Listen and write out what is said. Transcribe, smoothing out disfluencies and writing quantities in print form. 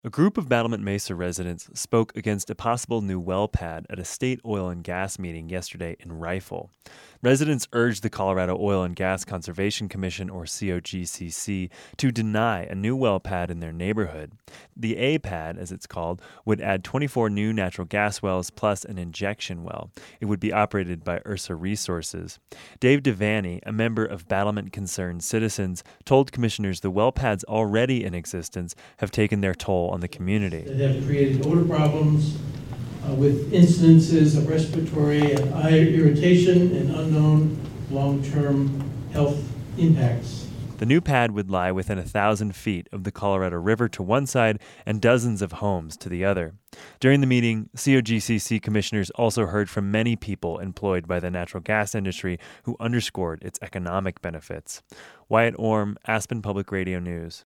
A group of Battlement Mesa residents spoke against a possible new well pad at a state oil and gas meeting yesterday in Rifle. Residents urged the Colorado Oil and Gas Conservation Commission, or COGCC, to deny a new well pad in their neighborhood. The A pad, as it's called, would add 24 new natural gas wells plus an injection well. It would be operated by Ursa Resources. Dave Devaney, a member of Battlement Concerned Citizens, told commissioners the well pads already in existence have taken their toll on the community. That have created odor problems with incidences of respiratory and eye irritation and unknown long-term health impacts. The new pad would lie within 1,000 feet of the Colorado River to one side and dozens of homes to the other. During the meeting, COGCC commissioners also heard from many people employed by the natural gas industry who underscored its economic benefits. Wyatt Orm, Aspen Public Radio News.